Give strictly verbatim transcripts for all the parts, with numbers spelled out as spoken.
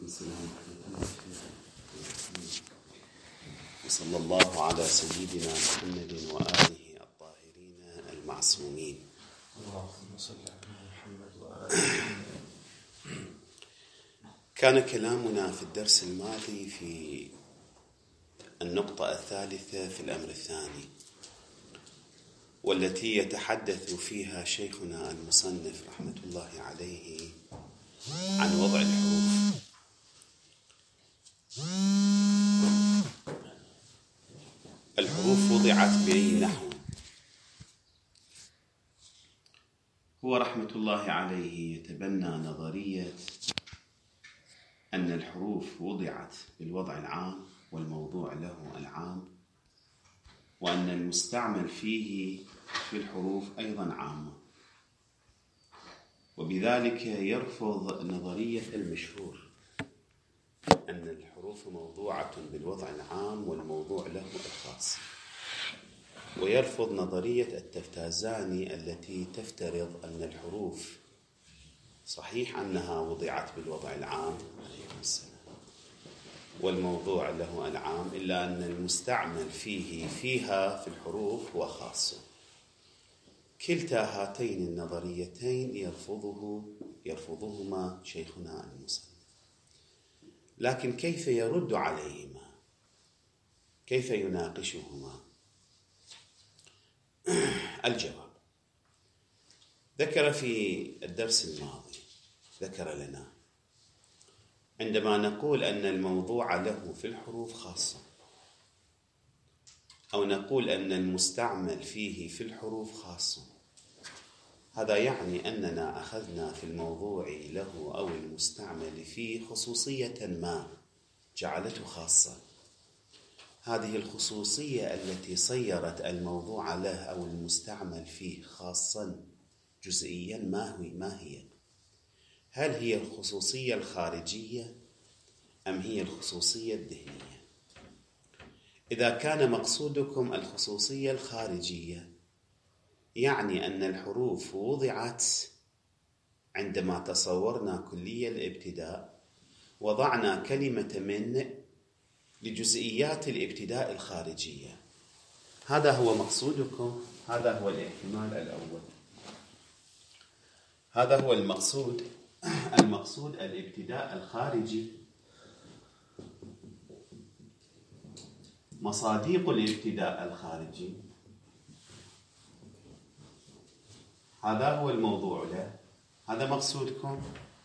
وصلى الله على سيدنا محمد وآله الطاهرين المعصومين. اللهم صل على محمد وآله. كان كلامنا في الدرس الماضي في النقطة الثالثة في الأمر الثاني، والتي يتحدث فيها شيخنا المصنف رحمة الله عليه عن وضع الحروف. الحروف وضعت بأي نحو؟ هو رحمة الله عليه يتبنى نظرية أن الحروف وضعت بالوضع العام والموضوع له العام، وأن المستعمل فيه في الحروف أيضا عامة، وبذلك يرفض نظرية المشهور أن الحروف موضوعة بالوضع العام والموضوع له الخاص، ويرفض نظرية التفتازاني التي تفترض أن الحروف صحيح أنها وضعت بالوضع العام عليه السلام والموضوع له العام، إلا أن المستعمل فيه فيها في الحروف هو خاص. كلتا هاتين النظريتين يرفضه يرفضهما شيخنا المصنف، لكن كيف يرد عليهما؟ كيف يناقشهما؟ الجواب ذكر في الدرس الماضي، ذكر لنا عندما نقول أن الموضوع له في الحروف خاصة، أو نقول أن المستعمل فيه في الحروف خاصة، هذا يعني أننا أخذنا في الموضوع له أو المستعمل فيه خصوصية ما جعلته خاصة. هذه الخصوصية التي صيرت الموضوع له أو المستعمل فيه خاصا جزئيا ما هي؟ ما هي؟ هل هي الخصوصية الخارجية أم هي الخصوصية الذهنية؟ إذا كان مقصودكم الخصوصية الخارجية، يعني أن الحروف وضعت عندما تصورنا كلية الابتداء، وضعنا كلمة من لجزئيات الابتداء الخارجية. هذا هو مقصودكم، هذا هو الاحتمال الأول، هذا هو المقصود. المقصود الابتداء الخارجي، مصاديق الابتداء الخارجي، هذا هو الموضوع له، هذا مقصودكم.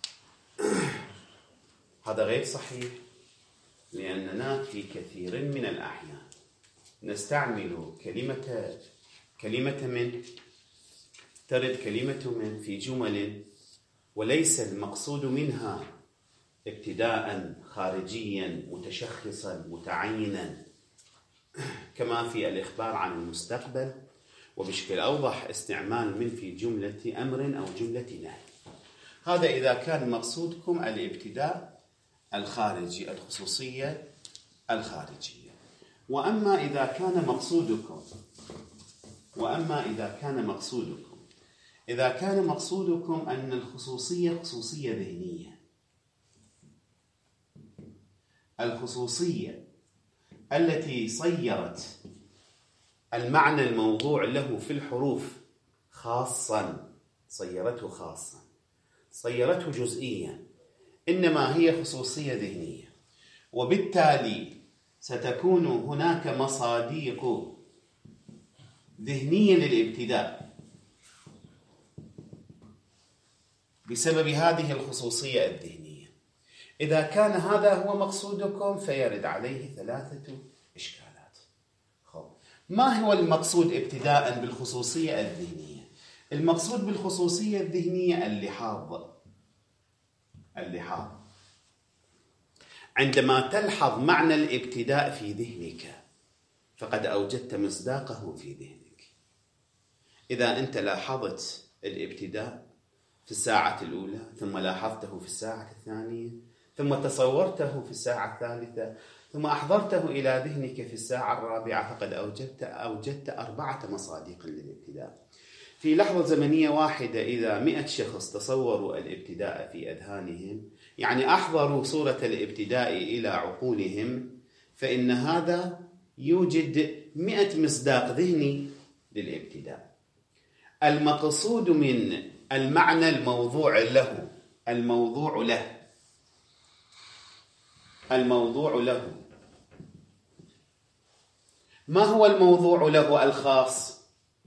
هذا غير صحيح، لأننا في كثير من الأحيان نستعمل كلمة كلمة من، ترد كلمة من في جمل وليس المقصود منها ابتداء خارجيا متشخصا متعينا، كما في الإخبار عن المستقبل، وبشكل أوضح استعمال من في جملة أمر أو جملة نهي. هذا إذا كان مقصودكم الابتداء الخارجي، الخصوصية الخارجية. وأما إذا كان مقصودكم وأما إذا كان مقصودكم إذا كان مقصودكم أن الخصوصية خصوصية ذهنية، الخصوصية التي صيرت المعنى الموضوع له في الحروف خاصا، صيرته خاصا، صيرته جزئيا، إنما هي خصوصية ذهنية، وبالتالي ستكون هناك مصاديق ذهنية للابتداء بسبب هذه الخصوصية الذهنية. إذا كان هذا هو مقصودكم فيرد عليه ثلاثة إشكالات. خب. ما هو المقصود ابتداء بالخصوصية الذهنية؟ المقصود بالخصوصية الذهنية اللحاظ. اللحاظ عندما تلحظ معنى الابتداء في ذهنك فقد أوجدت مصداقه في ذهنك. إذا أنت لاحظت الابتداء في الساعة الأولى، ثم لاحظته في الساعة الثانية، ثم تصورته في الساعة الثالثة، ثم أحضرته إلى ذهنك في الساعة الرابعة، فقد أوجدت أوجدت أربعة مصادق للابتداء. في لحظة زمنية واحدة إذا مئة شخص تصوروا الابتداء في أذهانهم، يعني أحضروا صورة الابتداء إلى عقولهم، فإن هذا يوجد مئة مصداق ذهني للابتداء. المقصود من المعنى الموضوع له، الموضوع له الموضوع له ما هو الموضوع له الخاص؟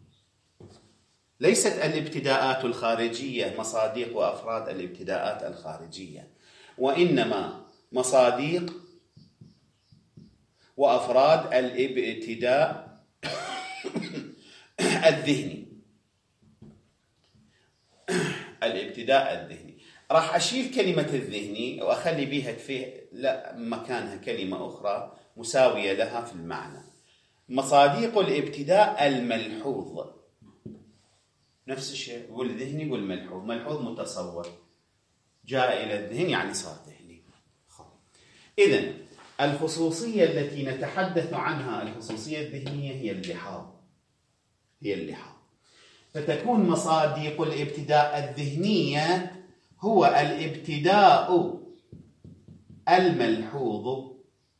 ليست الابتداءات الخارجية مصادق وأفراد الابتداءات الخارجية، وإنما مصادق وأفراد الابتداء الذهني. الابتداء الذهني راح أشيل كلمة الذهني وأخلي بها فيه لا مكانها كلمة أخرى مساوية لها في المعنى. مصادق الابتداء الملحوظ، نفس الشيء، والذهني والملحوظ. ملحوظ متصور، جاء إلى الذهن يعني صار ذهني. إذن الخصوصية التي نتحدث عنها، الخصوصية الذهنية، هي اللحاظ هي اللحاظ فتكون مصادق الابتداء الذهنية هو الابتداء الملحوظ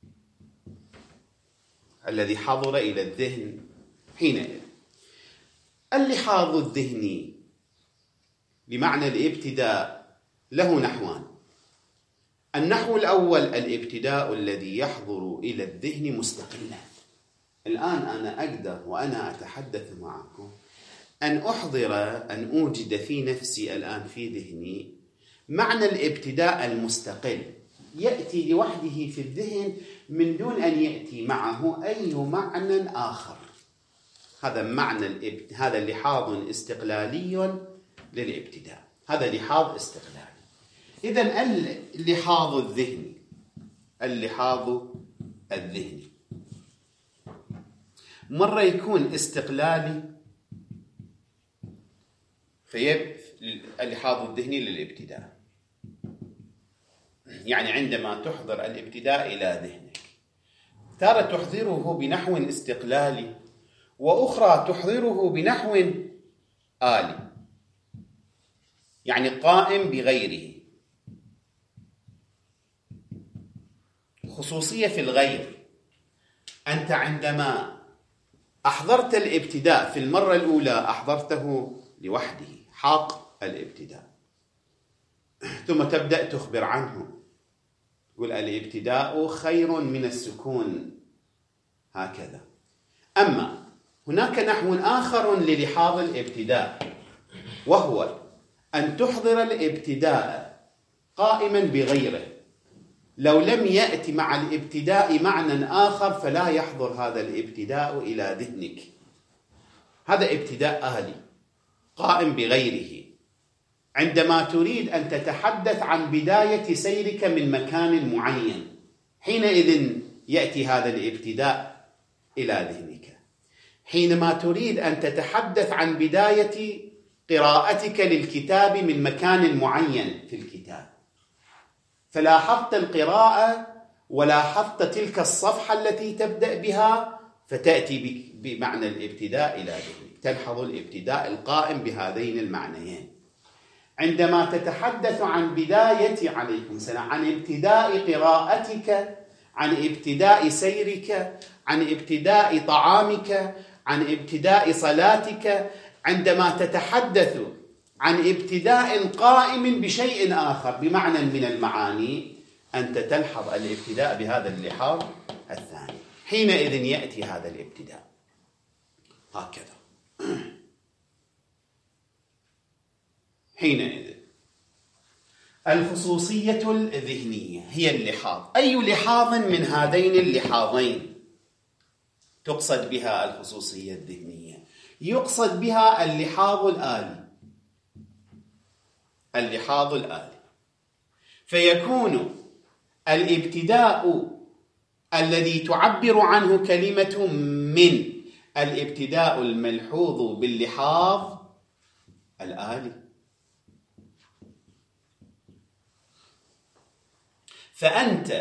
الذي حضر إلى الذهن حينئذ. اللحاظ الذهني بمعنى الابتداء له نحوان. النحو الأول الابتداء الذي يحضر إلى الذهن مستقلا. الآن أنا أقدر وأنا أتحدث معكم أن أحضر، أن أوجد في نفسي الآن في ذهني معنى الابتداء المستقل، يأتي لوحده في الذهن من دون أن يأتي معه أي معنى آخر. هذا معنى الابت... هذا لحاظ استقلالي للابتداء، هذا لحاظ استقلالي. إذن اللحاظ الذهني اللحاظ الذهني مرة يكون استقلالي، في اللحاظ الذهني للابتداء، يعني عندما تحضر الابتداء إلى ذهنك تارة تحضره بنحو استقلالي، وأخرى تحضره بنحو آلي، يعني قائم بغيره. خصوصية في الغير، أنت عندما أحضرت الابتداء في المرة الأولى أحضرته لوحده حق الابتداء، ثم تبدأ تخبر عنه، تقول الابتداء خير من السكون هكذا. أما هناك نحو آخر للحاظ الابتداء، وهو أن تحضر الابتداء قائما بغيره. لو لم يأتي مع الابتداء معنى آخر فلا يحضر هذا الابتداء إلى ذهنك. هذا ابتداء آلي قائم بغيره. عندما تريد أن تتحدث عن بداية سيرك من مكان معين، حينئذ يأتي هذا الابتداء إلى ذهنك. حينما تريد أن تتحدث عن بداية قراءتك للكتاب من مكان معين في الكتاب، فلاحظت القراءة ولاحظت تلك الصفحة التي تبدأ بها، فتأتي بمعنى الابتداء إلى ذهنك، تلحظ الابتداء القائم بهذين المعنيين. عندما تتحدث عن بداية عليكم السلام، عن ابتداء قراءتك، عن ابتداء سيرك، عن ابتداء طعامك، عن ابتداء صلاتك، عندما تتحدث عن ابتداء قائم بشيء آخر بمعنى من المعاني، أنت تلحظ الابتداء بهذا اللحاظ الثاني. حينئذ يأتي هذا الابتداء هكذا. حينئذ الخصوصية الذهنية هي اللحاظ. أي لحاظ من هذين اللحاظين تقصد بها الخصوصية الذهنية؟ يقصد بها اللحاظ الآلي. اللحاظ الآلي فيكون الابتداء الذي تعبر عنه كلمة من الابتداء الملحوظ باللحاظ الآلي. فأنت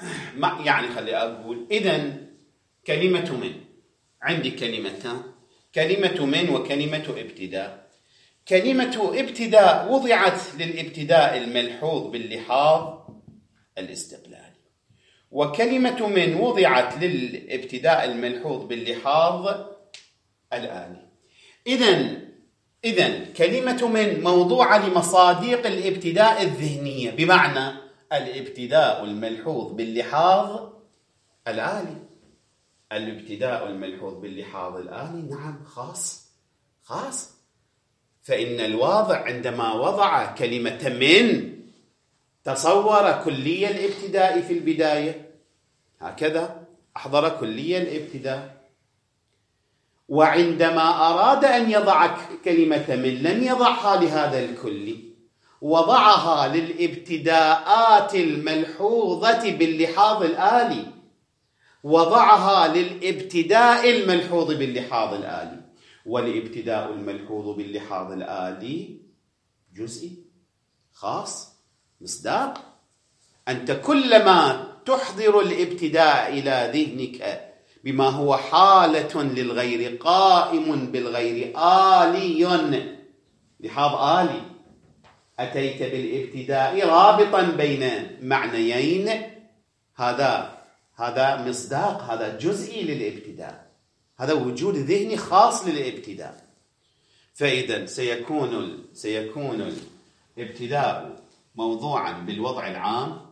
يعني خلي أقول إذن كلمة من، عندي كلمتان كلمة من وكلمة ابتداء. كلمة ابتداء وضعت للابتداء الملحوظ باللحاظ الاستقلالي، وكلمة من وضعت للابتداء الملحوظ باللحاظ الآلي. إذن إذن كلمة من موضوعة لمصاديق الابتداء الذهنية، بمعنى الابتداء الملحوظ باللحاظ الآلي. الابتداء الملحوظ باللحاظ الآلي نعم خاص خاص. فإن الواضع عندما وضع كلمة من تصور كلية الابتداء في البداية، هكذا أحضر كلية الابتداء. وعندما أراد أن يضع كلمة من لم يضعها لهذا الكلي، وضعها للابتداءات الملحوظة باللحاظ الآلي، وضعها للابتداء الملحوظ باللحاظ الآلي. والابتداء الملحوظ باللحاظ الآلي جزئي خاص مصداق. أنت كلما تحضر الابتداء إلى ذهنك بما هو حالة للغير قائم بالغير آلي، لحاظ آلي، أتيت بالابتداء رابطا بين معنيين، هذا هذا مصداق، هذا جزئي للابتداء، هذا وجود ذهني خاص للابتداء. فإذا سيكون سيكون الابتداء موضوعا بالوضع العام،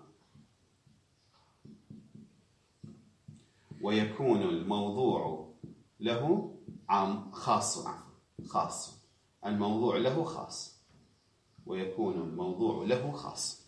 ويكون الموضوع له عام خاص خاص الموضوع له خاص ويكون الموضوع له خاص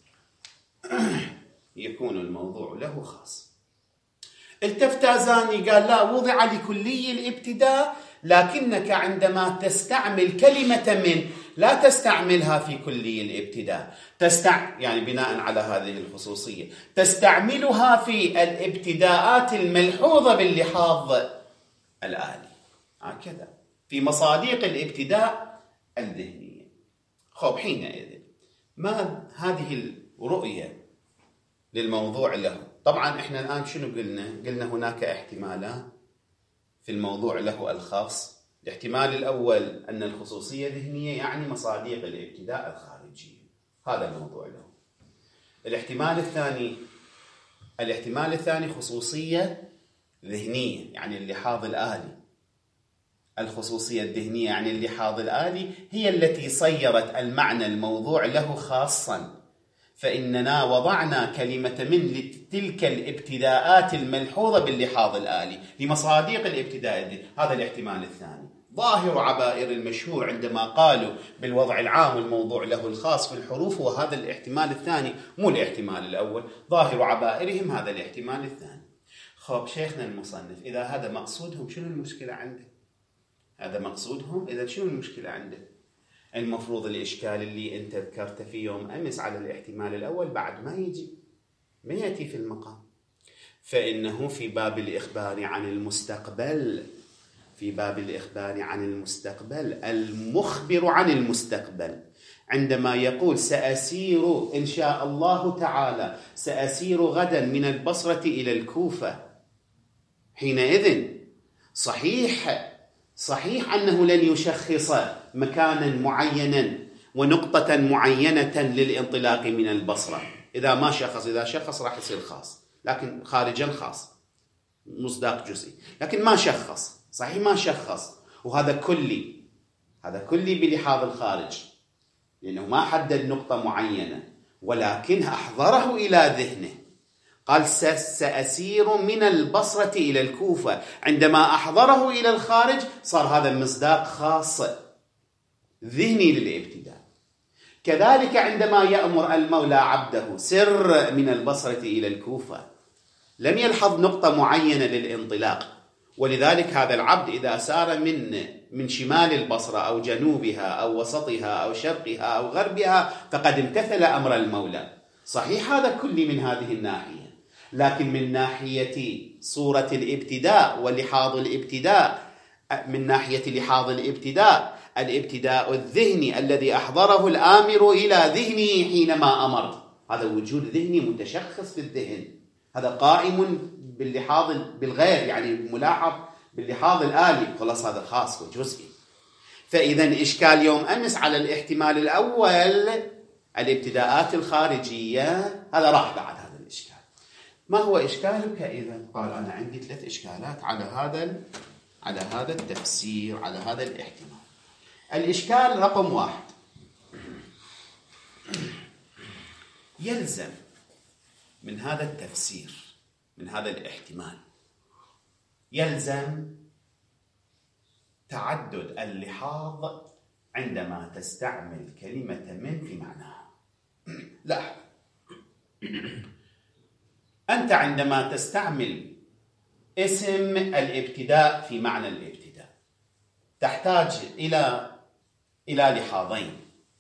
يكون الموضوع له خاص. التفت زاني قال لا، وضع لكلي الابتداء، لكنك عندما تستعمل كلمة من لا تستعملها في كلي الابتداء، تستع... يعني بناء على هذه الخصوصية تستعملها في الابتداءات الملحوظة باللحاظ الآلي، هكذا في مصاديق الابتداء الذهنية. خب حينئذ ما هذه الرؤية للموضوع له؟ طبعا احنا الآن شنو قلنا؟ قلنا هناك احتمالان في الموضوع له الخاص. الاحتمال الأول أن الخصوصية ذهنية، يعني مصاديق الابتداء الخارجية، هذا الموضوع له. الاحتمال الثاني الاحتمال الثاني خصوصية ذهنية، يعني اللحاظ الآلي. الخصوصية الذهنية يعني اللحاظ الآلي هي التي صيرت المعنى الموضوع له خاصا، فإننا وضعنا كلمة من لتلك الابتداءات الملحوظة باللحاظ الآلي لمصاديق الابتداء الذهني. هذا الاحتمال الثاني. ظاهر عبائر المشهور عندما قالوا بالوضع العام الموضوع له الخاص في الحروف هو هذا الاحتمال الثاني، مو الاحتمال الأول. ظاهر عبائرهم هذا الاحتمال الثاني. خب شيخنا المصنف، إذا هذا مقصودهم شنو المشكلة عنده؟ هذا مقصودهم، إذا شنو المشكلة عنده؟ المفروض الإشكال اللي أنت ذكرت في يوم أمس على الاحتمال الأول بعد ما يجي، ما يأتي في المقام. فإنه في باب الإخبار عن المستقبل في باب الإخبار عن المستقبل المخبر عن المستقبل عندما يقول سأسير إن شاء الله تعالى، سأسير غدا من البصرة إلى الكوفة، حينئذ صحيح صحيح أنه لن يشخص مكانا معينا ونقطة معينة للانطلاق من البصرة. إذا ما شخص إذا شخص راح يصير خاص، لكن خارجا خاص مصداق جزئي، لكن ما شخص، صحيح ما شخص، وهذا كلي، هذا كلي بلحاظ الخارج، لأنه ما حدد نقطة معينة، ولكن أحضره إلى ذهنه. قال سأسير من البصرة إلى الكوفة، عندما أحضره إلى الخارج صار هذا مصداق خاص ذهني للابتداء. كذلك عندما يأمر المولى عبده سر من البصرة إلى الكوفة، لم يلحظ نقطة معينة للانطلاق، ولذلك هذا العبد إذا سار من من شمال البصرة أو جنوبها أو وسطها أو شرقها أو غربها فقد امتثل أمر المولى. صحيح هذا كل من هذه الناحية، لكن من ناحية صورة الابتداء ولحاظ الابتداء، من ناحية لحاظ الابتداء الابتداء الذهني الذي أحضره الآمر إلى ذهنه حينما أمر، هذا وجود ذهني متشخص في الذهن، هذا قائم باللحاظ بالغير، يعني ملاحظ باللحاظ الآلي، خلاص هذا خاص وجزئي. فإذا إشكال يوم أمس على الاحتمال الأول الابتداءات الخارجية، هذا راح بعد هذا الإشكال. ما هو إشكالك إذن؟ قال أنا عندي ثلاث إشكالات على هذا على هذا التفسير، على هذا الاحتمال. الإشكال رقم واحد، يلزم من هذا التفسير، من هذا الاحتمال، يلزم تعدد اللحاظ عندما تستعمل كلمة من في معناها. لا، أنت عندما تستعمل اسم الابتداء في معنى الابتداء تحتاج إلى إلى لحاظين،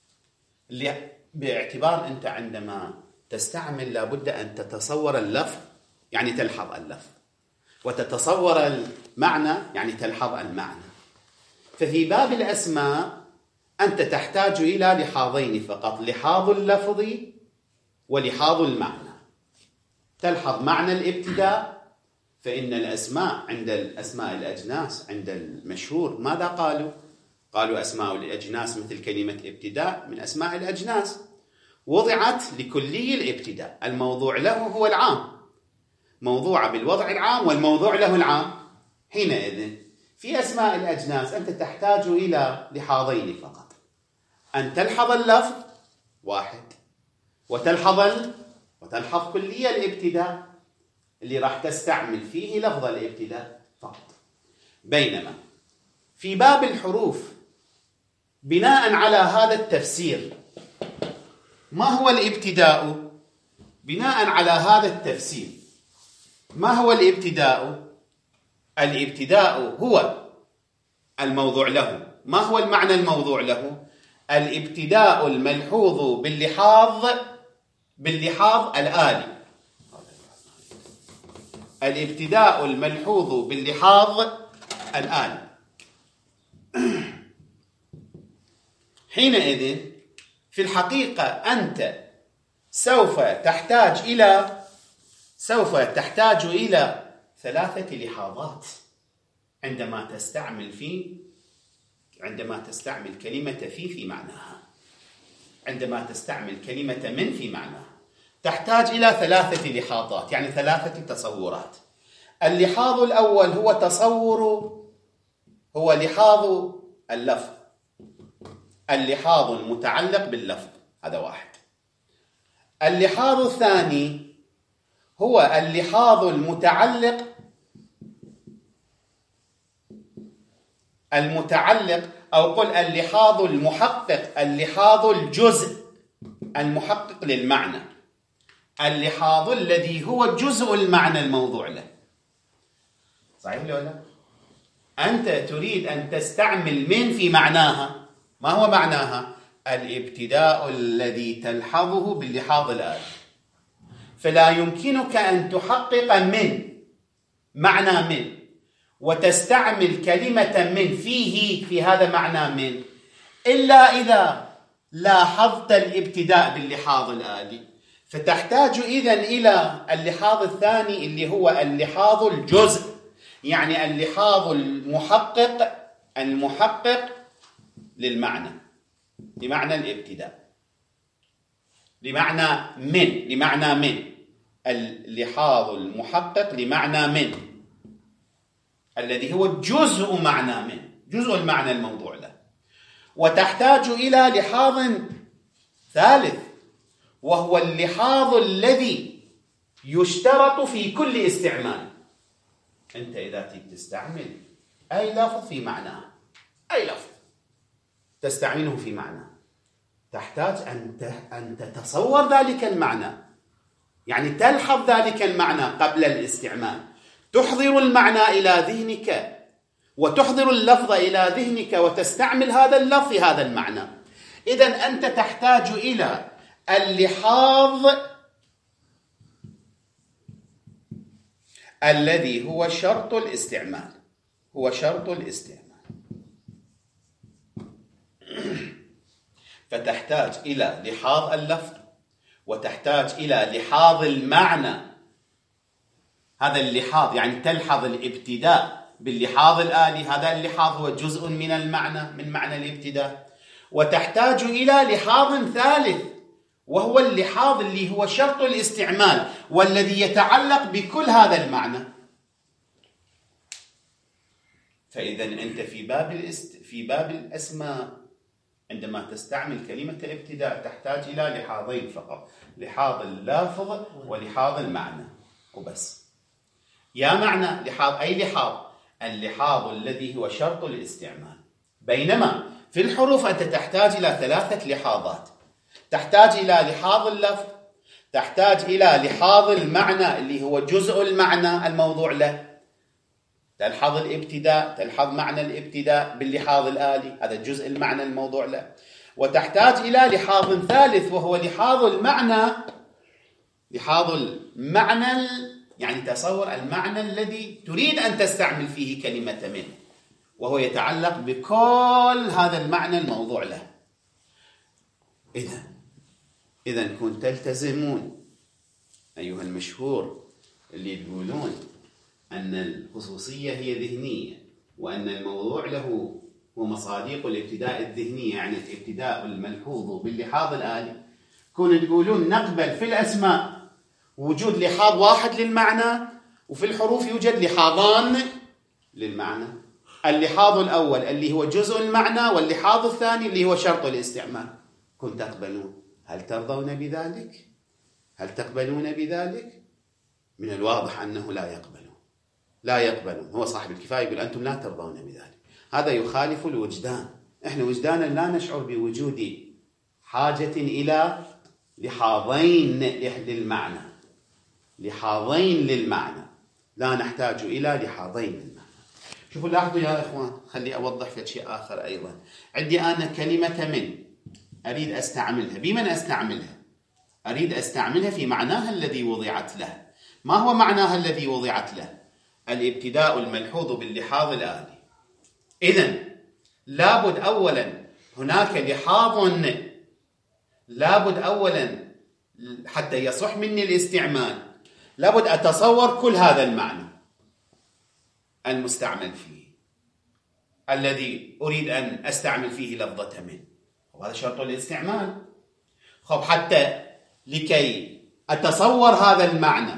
باعتبار أنت عندما تستعمل لابد أن تتصور اللفظ، يعني تلحظ اللفظ، وتتصور المعنى، يعني تلحظ المعنى. ففي باب الأسماء أنت تحتاج إلى لحاظين فقط، لحاظ اللفظ ولحاظ المعنى. تلحظ معنى الابتداء، فإن الأسماء عند الأسماء الأجناس عند المشهور ماذا قالوا؟ قالوا أسماء الأجناس مثل كلمة ابتداء من أسماء الأجناس، وضعت لكلي الابتداء، الموضوع له هو العام، موضوع بالوضع العام والموضوع له العام. حينئذ في أسماء الأجناس أنت تحتاج إلى لحاظين فقط، أن تلحظ اللفظ واحد، وتلحظ وتلحظ كلية الابتداء اللي راح تستعمل فيه لفظ الابتداء فقط. بينما في باب الحروف بناء على هذا التفسير، ما هو الابتداء؟ بناء على هذا التفسير ما هو الابتداء؟ الابتداء هو الموضوع له. ما هو المعنى الموضوع له؟ الابتداء الملحوظ باللحاظ باللحاظ الآلي، الابتداء الملحوظ باللحاظ الآلي. حينئذ في الحقيقة أنت سوف تحتاج إلى سوف تحتاج إلى ثلاثة لحاظات عندما تستعمل في عندما تستعمل كلمة في في معناها، عندما تستعمل كلمة من في معناها تحتاج إلى ثلاثة لحاظات، يعني ثلاثة تصورات. اللحاظ الأول هو تصور هو لحاظ اللفظ، اللحاظ المتعلق باللفظ، هذا واحد. اللحاظ الثاني هو اللحاظ المتعلق المتعلق أو قل اللحاظ المحقق، اللحاظ الجزء المحقق للمعنى، اللحاظ الذي هو جزء المعنى الموضوع له. صحيح ولا لا؟ أنت تريد أن تستعمل من في معناها، ما هو معناها؟ الابتداء الذي تلحظه باللحاظ الآلي. فلا يمكنك أن تحقق من معنى من وتستعمل كلمة من فيه في هذا معنى من إلا إذا لاحظت الابتداء باللحاظ الآلي. فتحتاج إذن إلى اللحاظ الثاني اللي هو اللحاظ الجزء، يعني اللحاظ المحقق المحقق للمعنى، لمعنى الابتداء، لمعنى من لمعنى من اللحاظ المحقق لمعنى من الذي هو جزء معنى من، جزء المعنى الموضوع له. وتحتاج إلى لحاظ ثالث وهو اللحاظ الذي يشترط في كل استعمال. أنت إذا تريد تستعمل أي لفظ في معناه، أي لفظ تستعمله في معنى، تحتاج أن أن تتصور ذلك المعنى، يعني تلحظ ذلك المعنى قبل الاستعمال، تحضر المعنى إلى ذهنك وتحضر اللفظ إلى ذهنك وتستعمل هذا اللفظ في هذا المعنى. إذن أنت تحتاج إلى اللحاظ الذي هو شرط الاستعمال، هو شرط الاستعمال. فتحتاج إلى لحاظ اللفظ وتحتاج إلى لحاظ المعنى. هذا اللحاظ يعني تلحظ الابتداء باللحاظ الآلي، هذا اللحاظ هو جزء من المعنى، من معنى الابتداء. وتحتاج إلى لحاظ ثالث وهو اللحاظ اللي هو شرط الاستعمال والذي يتعلق بكل هذا المعنى. فإذا أنت في باب الاست... في باب الأسماء عندما تستعمل كلمة الابتداء تحتاج إلى لحاظين فقط، لحاظ اللافظ ولحاظ المعنى وبس. يا معنى لحاظ أي لحاظ؟ اللحاظ الذي هو شرط الاستعمال. بينما في الحروف أنت تحتاج إلى ثلاثة لحاظات، تحتاج إلى لحاظ اللفظ، تحتاج إلى لحاظ المعنى اللي هو جزء المعنى الموضوع له، تلحظ الابتداء، تلحظ معنى الابتداء باللحاظ الآلي، هذا جزء المعنى الموضوع له. وتحتاج إلى لحاظ ثالث وهو لحاظ المعنى، لحاظ المعنى يعني تصور المعنى الذي تريد أن تستعمل فيه كلمة من، وهو يتعلق بكل هذا المعنى الموضوع له. إذا إذا كنتم تلتزمون أيها المشهور اللي يقولون أن الخصوصية هي ذهنية وأن الموضوع له هو مصاديق الابتداء الذهنية، يعني الابتداء الملحوظ باللحاظ الآلي، كونوا تقولون نقبل في الأسماء وجود لحاظ واحد للمعنى، وفي الحروف يوجد لحاظان للمعنى، اللحاظ الأول اللي هو جزء المعنى واللحاظ الثاني اللي هو شرط الاستعمال، كنت تقبلون. هل ترضون بذلك؟ هل تقبلون بذلك؟ من الواضح أنه لا يقبلون، لا يقبلون. هو صاحب الكفاية يقول أنتم لا ترضون بذلك، هذا يخالف الوجدان. إحنا وجدانا لا نشعر بوجود حاجة إلى لحاظين للمعنى، لحاظين للمعنى، لا نحتاج إلى لحاظين للمعنى. شوفوا لاحظوا يا إخوان، خلي أوضح في شيء آخر أيضا. عندي أنا كلمة من أريد أستعملها، بمن أستعملها؟ أريد أستعملها في معناها الذي وضعت له. ما هو معناها الذي وضعت له؟ الابتداء الملحوظ باللحاظ الآلي. إذن لابد أولا هناك لحاظ، لابد أولا حتى يصح مني الاستعمال لابد أتصور كل هذا المعنى المستعمل فيه الذي أريد أن أستعمل فيه لفظة من، وهذا شرط الاستعمال. خب حتى لكي أتصور هذا المعنى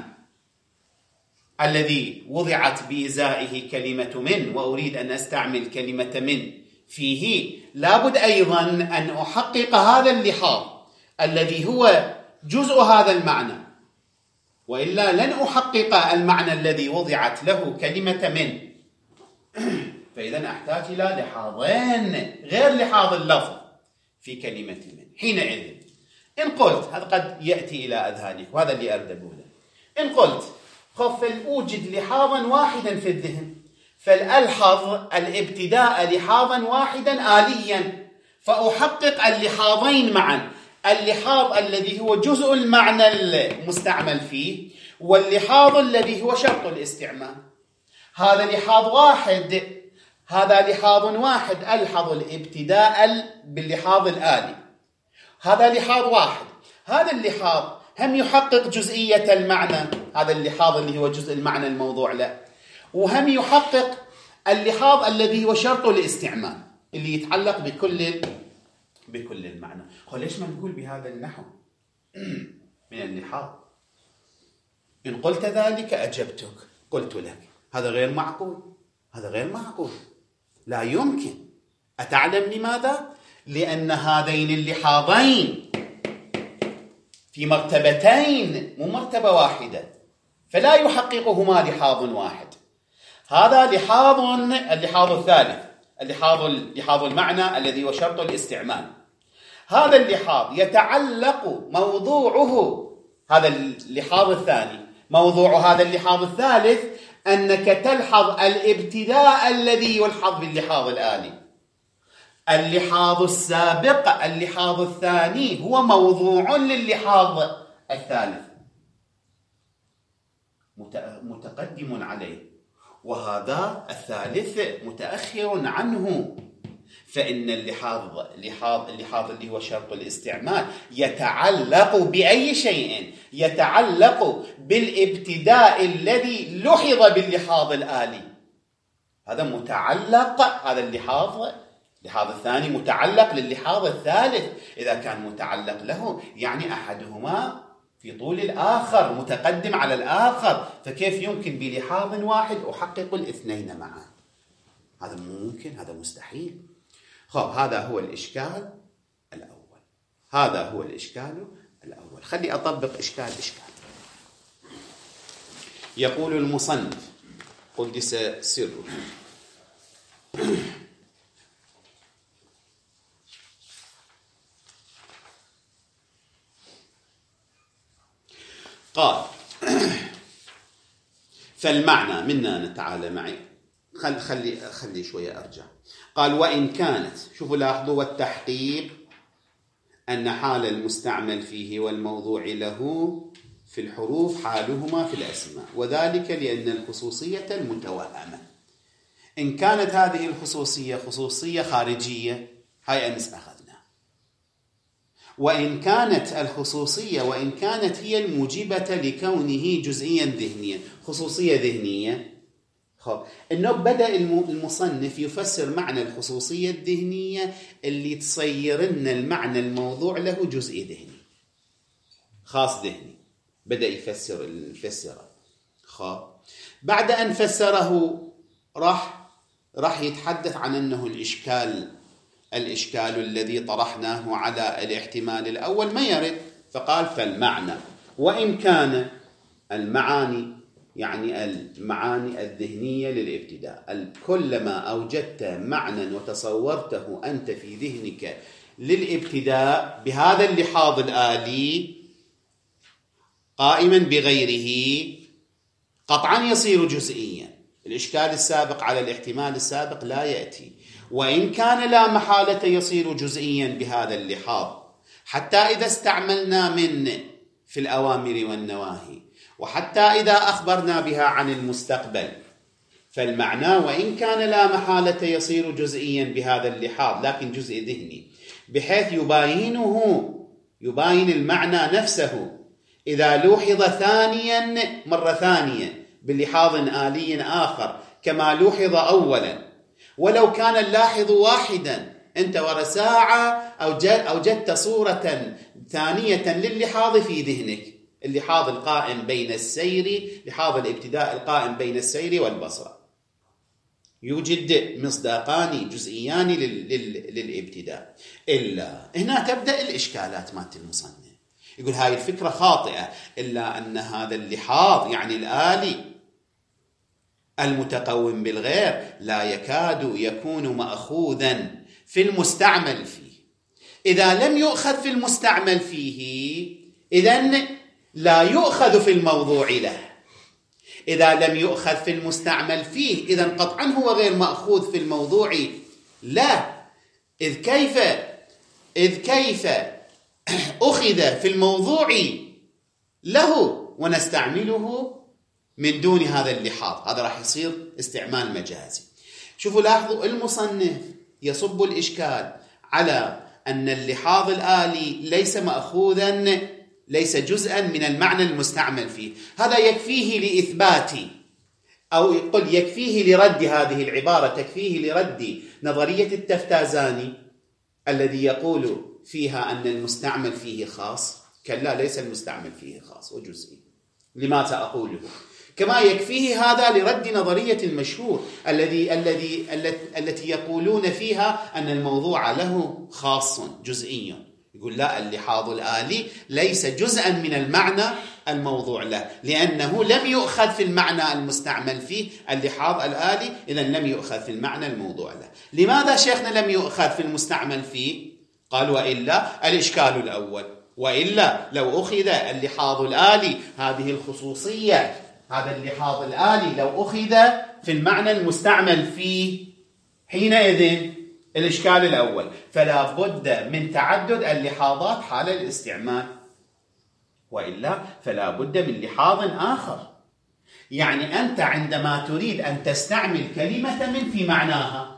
الذي وضعت بإزائه كلمة من وأريد أن أستعمل كلمة من فيه، لابد أيضا أن أحقق هذا اللحاظ الذي هو جزء هذا المعنى، وإلا لن أحقق المعنى الذي وضعت له كلمة من. فإذا أحتاج إلى لحاظين غير لحاظ اللفظ في كلمة من. حينئذ إن قلت، هذا قد يأتي إلى أذهانك وهذا اللي أريد أقوله، إن قلت خف فلأوجد لحاظا واحدا في الذهن، فلألحظ الابتداء لحاظا واحدا آليا، فأحقق اللحاظين معا، اللحاظ الذي هو جزء المعنى المستعمل فيه واللحاظ الذي هو شرط الاستعمال. هذا لحاظ واحد، هذا لحاظ واحد، ألحظ الابتداء باللحاظ الآلي، هذا لحاظ واحد. هذا اللحاظ هم يحقق جزئية المعنى، هذا اللحاظ اللي هو جزء المعنى الموضوع له، وهم يحقق اللحاظ الذي هو شرط الاستعمال اللي يتعلق بكل بكل المعنى. ليش ما نقول بهذا النحو من اللحاظ؟ إن قلت ذلك أجبتك، قلت لك هذا غير معقول، هذا غير معقول، لا يمكن. أتعلم لماذا؟ لأن هذين اللحاظين في مرتبتين، مو مرتبة واحدة، فلا يحققهما لحاظ واحد. هذا لحاظ، اللحاظ الثالث، اللحاظ لحاظ المعنى الذي هو شرط الاستعمال. هذا اللحاظ يتعلق موضوعه، هذا اللحاظ الثاني، موضوع هذا اللحاظ الثالث أنك تلحظ الابتداء الذي يلحظ باللحاظ الآلي. اللحاظ السابق، اللحاظ الثاني، هو موضوع لللحاظ الثالث متقدم عليه، وهذا الثالث متأخر عنه. فإن اللحاظ اللحاظ اللحاظ اللي هو شرط الاستعمال يتعلق بأي شيء؟ يتعلق بالابتداء الذي لحظ باللحاظ الآلي. هذا متعلق، هذا اللحاظ اللحاظ الثاني متعلق لللحاظ الثالث. إذا كان متعلق له يعني أحدهما في طول الآخر، متقدم على الآخر، فكيف يمكن بلحاظ واحد أحقق الاثنين معا؟ هذا ممكن، هذا مستحيل. خب هذا هو الإشكال الأول، هذا هو الإشكال الأول. خلي أطبق إشكال إشكال. يقول المصنف قدس سره: قال: فالمعنى منا نتعالى معي. خل خلي خلي شويه ارجع. قال: وان كانت، شوفوا لاحظوا، والتحقيق ان حال المستعمل فيه والموضوع له في الحروف حالهما في الاسماء، وذلك لان الخصوصيه المتوهمه. ان كانت هذه الخصوصيه خصوصيه خارجيه، هاي امس اخذنا. وإن كانت الخصوصية وإن كانت هي الموجبة لكونه جزئيا ذهنيا، خصوصية ذهنية. خب إنه بدأ المصنف يفسر معنى الخصوصية الذهنية اللي تصير لنا المعنى الموضوع له جزئي ذهني خاص ذهني. بدأ يفسر الفسرة. خب بعد أن فسره راح راح يتحدث عن أنه الإشكال الإشكال الذي طرحناه على الاحتمال الأول ما يرد. فقال: فالمعنى وإن كان المعاني، يعني المعاني الذهنية للابتداء، كلما أوجدت معنى وتصورته أنت في ذهنك للابتداء بهذا اللحاظ الآلي قائما بغيره قطعا يصير جزئيا. الإشكال السابق على الاحتمال السابق لا يأتي. وإن كان لا محالة يصير جزئيا بهذا اللحاظ، حتى إذا استعملنا من في الأوامر والنواهي، وحتى إذا أخبرنا بها عن المستقبل. فالمعنى وإن كان لا محالة يصير جزئيا بهذا اللحاظ، لكن جزء ذهني بحيث يباينه يباين المعنى نفسه إذا لوحظ ثانيا مرة ثانية بلحاظ آلي آخر كما لوحظ أولا. ولو كان اللاحظ واحدا، أنت ورا ساعة أوجدت صورة ثانية لللحاظ في ذهنك، اللحاظ القائم بين السير، لحاظ الابتداء القائم بين السير والبصر، يوجد مصداقان جزئيان للابتداء. إلا هنا تبدأ الإشكالات مالت المصنف. يقول هاي الفكرة خاطئة، إلا أن هذا اللحاظ يعني الآلي المتقوم بالغير لا يكاد يكون مأخوذا في المستعمل فيه. إذا لم يؤخذ في المستعمل فيه إذن لا يؤخذ في الموضوع له. إذا لم يؤخذ في المستعمل فيه إذن قطعا هو غير مأخوذ في الموضوع لا. إذ كيف إذ كيف أخذ في الموضوع له ونستعمله من دون هذا اللحاظ؟ هذا راح يصير استعمال مجازي. شوفوا لاحظوا، المصنف يصب الإشكال على أن اللحاظ الآلي ليس مأخوذا، ليس جزءا من المعنى المستعمل فيه. هذا يكفيه لإثبات، أو يقول يكفيه لرد هذه العبارة، تكفيه لرد نظرية التفتازاني الذي يقول فيها أن المستعمل فيه خاص. كلا، ليس المستعمل فيه خاص وجزئي. لماذا أقوله؟ كما يكفيه هذا لرد نظرية المشهور الذي الذي التي يقولون فيها أن الموضوع له خاص جزئي. يقول لا، اللحاظ الآلي ليس جزءا من المعنى الموضوع له، لأنه لم يؤخذ في المعنى المستعمل فيه اللحاظ الآلي، إذن لم يؤخذ في المعنى الموضوع له. لماذا شيخنا لم يؤخذ في المستعمل فيه؟ قال: وإلا الإشكال الأول، وإلا لو أخذ اللحاظ الآلي هذه الخصوصية، هذا اللحاظ الآلي لو أخذ في المعنى المستعمل فيه حينئذ الإشكال الأول، فلا بد من تعدد اللحاظات حال الاستعمال، وإلا فلا بد من لحاظ آخر. يعني أنت عندما تريد أن تستعمل كلمة من في معناها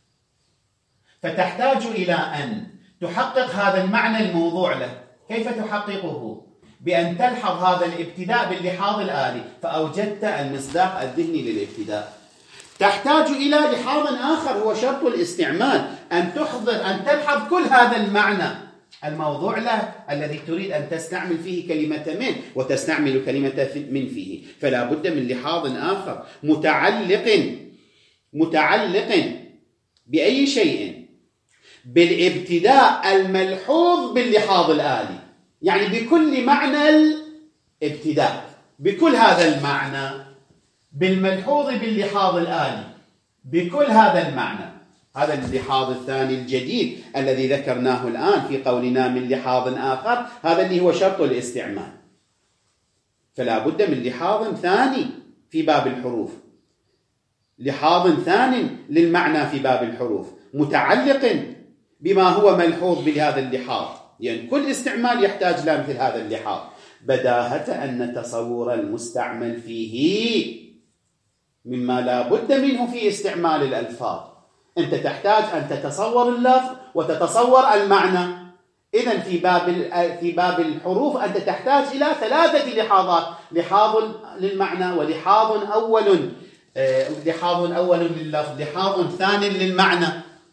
فتحتاج إلى أن تحقق هذا المعنى الموضوع له. كيف تحققه؟ بأن تلحظ هذا الابتداء باللحاظ الآلي، فأوجدت المصداق الذهني للابتداء. تحتاج إلى لحاظ آخر هو شرط الاستعمال، أن تحضر أن تلحظ كل هذا المعنى الموضوع له الذي تريد أن تستعمل فيه كلمة من، وتستعمل كلمة من فيه، فلا بد من لحاظ آخر متعلق متعلق بأي شيء؟ بالابتداء الملحوظ باللحاظ الآلي، يعني بكل معنى الابتداء، بكل هذا المعنى، بالملحوظ باللحاظ الآلي، بكل هذا المعنى. هذا اللحاظ الثاني الجديد الذي ذكرناه الآن في قولنا من لحاظ آخر، هذا اللي هو شرط الاستعمال. فلا بد من لحاظ ثاني في باب الحروف، لحاظ ثاني للمعنى في باب الحروف متعلق بما هو ملحوظ بهذا اللحاظ، يعني كل استعمال يحتاج إلى مثل هذا اللحاظ. بداهة أن تصور المستعمل فيه مما لا بد منه في استعمال الألفاظ. أنت تحتاج أن تتصور اللفظ وتتصور المعنى. إذن في باب في باب الحروف أنت تحتاج إلى ثلاثة لحاظات، لحاظ للمعنى، ولحاظ أول لحاظ أول لللفظ، لحاظ ثاني للمعنى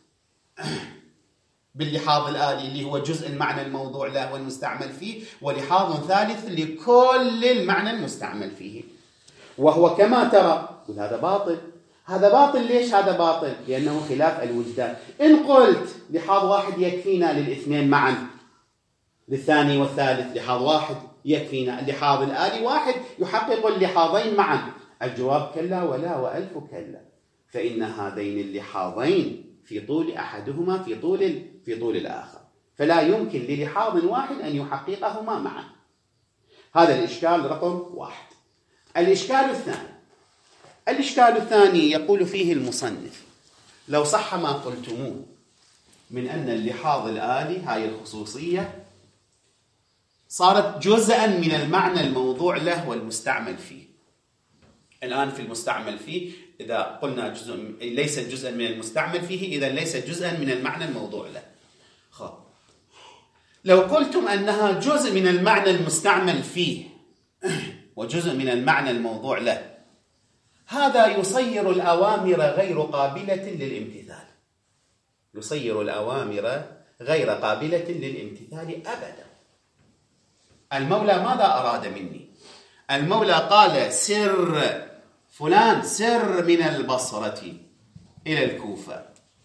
باللحاظ الآلي اللي هو جزء المعنى الموضوع له والمستعمل فيه، ولحاظ ثالث لكل المعنى المستعمل فيه. وهو كما ترى، هذا باطل. هذا باطل ليش هذا باطل؟ لأنه خلاف الوجدان. إن قلت لحاظ واحد يكفينا للاثنين معا، للثاني والثالث لحاظ واحد يكفينا، اللحاظ الآلي واحد يحقق اللحاظين معا، الجواب كلا ولا وألف كلا. فإن هذين اللحاظين في طول أحدهما في طول في طول الآخر، فلا يمكن للحاظ واحد أن يحققهما معا. هذا الإشكال رقم واحد. الإشكال الثاني الإشكال الثاني يقول فيه المصنف: لو صح ما قلتموه من أن اللحاظ الآلي هاي الخصوصية صارت جزءا من المعنى الموضوع له والمستعمل فيه. الآن في المستعمل فيه إذا قلنا جزء ليس جزءا من المستعمل فيه، إذا ليس جزءا من المعنى الموضوع له. خب. لو قلتم أنها جزء من المعنى المستعمل فيه وجزء من المعنى الموضوع له، هذا يصير الأوامر غير قابلة للامتثال، يصير الأوامر غير قابلة للامتثال أبدا. المولى ماذا أراد مني؟ المولى قال: سر فلان، سر من البصرة إلى الكوفة.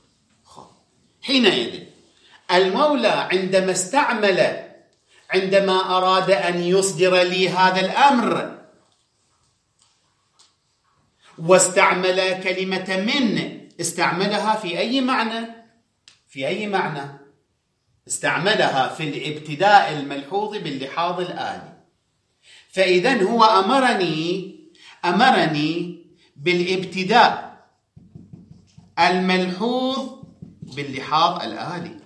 حينئذ المولى عندما استعمل عندما أراد أن يصدر لي هذا الأمر واستعمل كلمة من، استعملها في أي معنى؟ في أي معنى؟ استعملها في الابتداء الملحوظ باللحاظ الآلي. فإذن هو أمرني أمرني بالابتداء الملحوظ باللحاظ الآلي.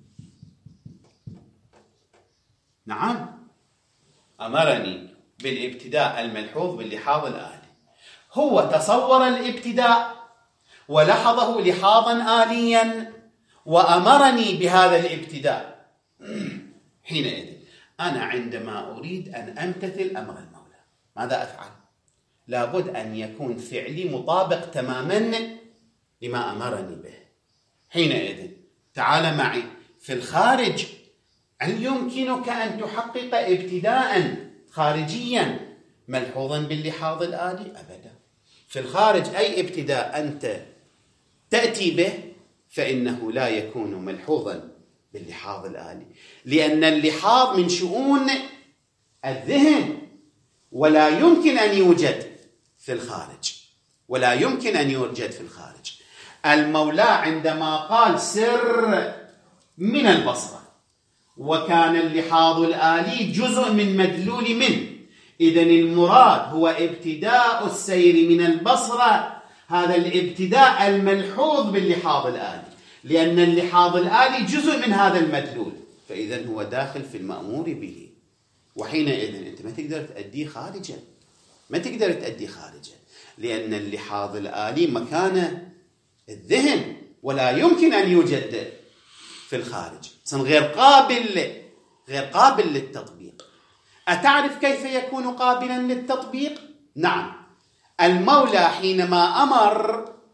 نعم، أمرني بالابتداء الملحوظ باللحاظ الآلي. هو تصور الابتداء ولحظه لحاظا آليا وأمرني بهذا الابتداء. حينئذ أنا عندما أريد أن أمتثل أمر المولى ماذا أفعل؟ لابد أن يكون فعلي مطابق تماما لما أمرني به. حينئذ تعال معي في الخارج، هل يمكنك أن تحقق ابتداء خارجيا ملحوظا باللحاظ الآلي؟ أبدا. في الخارج أي ابتداء أنت تأتي به فإنه لا يكون ملحوظا باللحاظ الآلي، لأن اللحاظ من شؤون الذهن ولا يمكن أن يوجد في الخارج، ولا يمكن أن يوجد في الخارج. المولى عندما قال سر من البصرة وكان اللحاظ الآلي جزء من مدلول من، إذن المراد هو ابتداء السير من البصرة، هذا الابتداء الملحوظ باللحاظ الآلي، لأن اللحاظ الآلي جزء من هذا المدلول، فإذن هو داخل في المأمور به. وحينئذ أنت ما تقدر تأديه خارجا، ما تقدر تأديه خارجا، لأن اللحاظ الآلي مكان الذهن ولا يمكن أن يوجد في الخارج، غير قابل غير قابل للتطبيق. أتعرف كيف يكون قابلا للتطبيق؟ نعم، المولى حينما أمر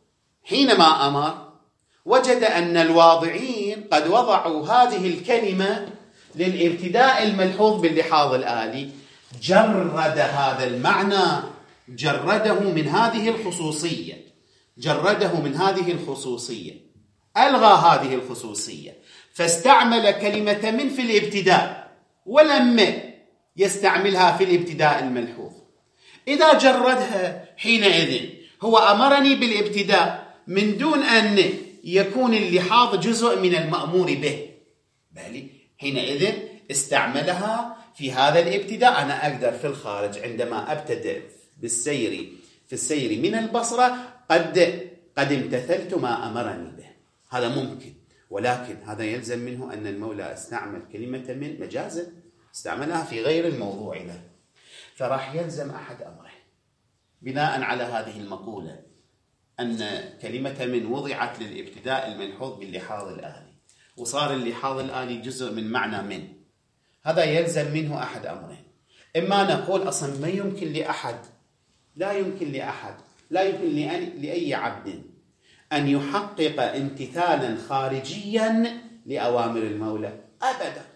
حينما أمر وجد أن الواضعين قد وضعوا هذه الكلمة للابتداء الملحوظ باللحاظ الآلي، جرد هذا المعنى، جرده من هذه الخصوصية، جرده من هذه الخصوصية، ألغى هذه الخصوصية، فاستعمل كلمة من في الابتداء ولم يستعملها في الابتداء الملحوظ. إذا جردها حينئذ هو أمرني بالابتداء من دون أن يكون اللحاظ جزء من المأمور به، بل حينئذ استعملها في هذا الابتداء. أنا أقدر في الخارج عندما أبتدئ بالسير في السير من البصرة قد قد امتثلت ما أمرني به، هذا ممكن، ولكن هذا يلزم منه أن المولى استعمل كلمة من مجازا، استعملها في غير الموضوع له، فراح يلزم أحد أمرين بناء على هذه المقولة أن كلمة من وضعت للابتداء الملحوظ باللحاظ الآلي، وصار اللحاظ الآلي جزء من معنى من، هذا يلزم منه أحد أمرين. إما نقول أصلا ما يمكن لأحد، لا يمكن لأحد، لا يمكن لأي عبد أن يحقق امتثالا خارجيا لأوامر المولى أبدا،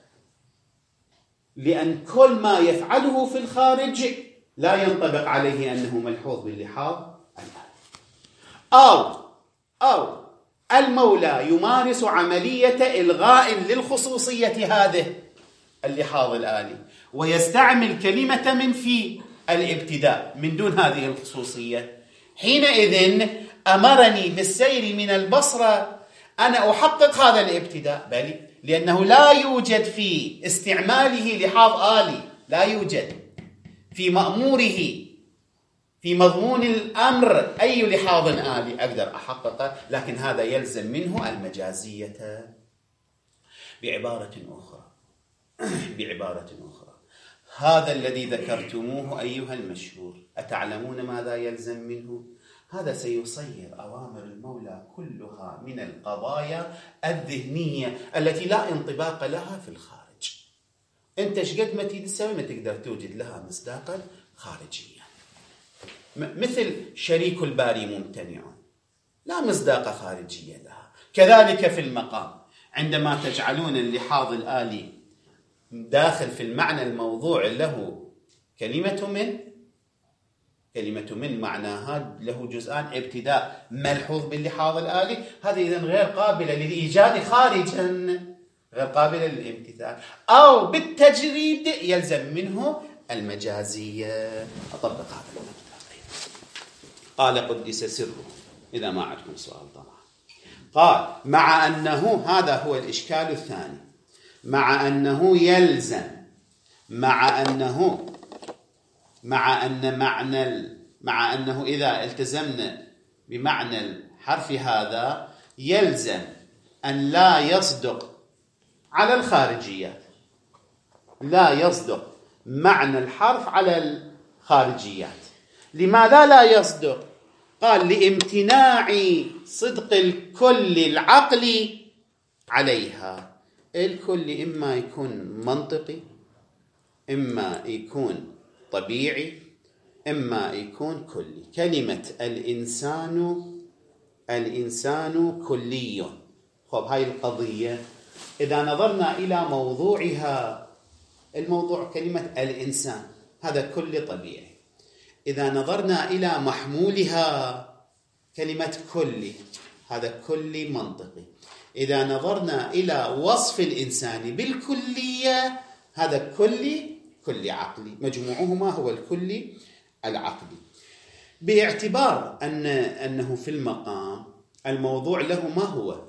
لأن كل ما يفعله في الخارج لا ينطبق عليه أنه ملحوظ باللحاظ الآلي. أو أو المولى يمارس عملية إلغاء للخصوصية هذه اللحاظ الآلي ويستعمل كلمة من في الابتداء من دون هذه الخصوصية، حينئذ أمرني بالسير من البصرة، أنا أحقق هذا الابتداء، بل لأنه لا يوجد في استعماله لحاظ آلي، لا يوجد في مأموره في مضمون الأمر أي لحاظ آلي أقدر أحققه، لكن هذا يلزم منه المجازية. بعبارة أخرى بعبارة أخرى هذا الذي ذكرتموه أيها المشهور، أتعلمون ماذا يلزم منه؟ هذا سيصير أوامر المولى كلها من القضايا الذهنية التي لا انطباق لها في الخارج. أنت شقد ما تيجي تسوي ما تقدر توجد لها مصداقا خارجيا، مثل شريك الباري ممتنع، لا مصداق خارجية لها. كذلك في المقام، عندما تجعلون اللحاظ الآلي داخل في المعنى الموضوع له كلمة من، كلمة من معناها له جزءان، ابتداء ملحوظ باللحاظ الآلي، هذه إذن غير قابلة للإيجاد خارجا، غير قابلة للامتثال. أو بالتجريد يلزم منه المجازية. أطبق هذا المبدأ. قال قدس سره، إذا ما عندكم سؤال طبعا. قال مع أنه، هذا هو الإشكال الثاني، مع أنه يلزم، مع أنه مع أن معنى مع أنه إذا التزمنا بمعنى الحرف هذا يلزم أن لا يصدق على الخارجيات، لا يصدق معنى الحرف على الخارجيات. لماذا لا يصدق؟ قال لامتناع صدق الكل العقلي عليها. الكل إما يكون منطقي، إما يكون طبيعي، إما يكون كلي. كلمة الإنسان، الإنسان كلي. خب هاي القضية إذا نظرنا إلى موضوعها، الموضوع كلمة الإنسان هذا كل طبيعي. إذا نظرنا إلى محمولها كلمة كلي، هذا كلي منطقي. إذا نظرنا إلى وصف الإنسان بالكلية، هذا كلي كلي عقلي، مجموعهما هو الكلي العقلي. باعتبار أن أنه في المقام الموضوع له ما هو؟